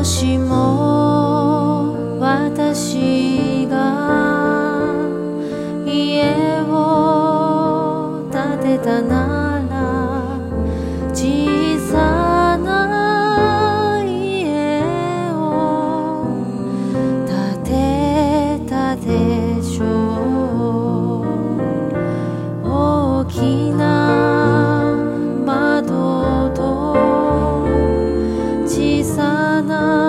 しも私が家を建てたなら小さな家を建てたでしょう。大きな窓と小さな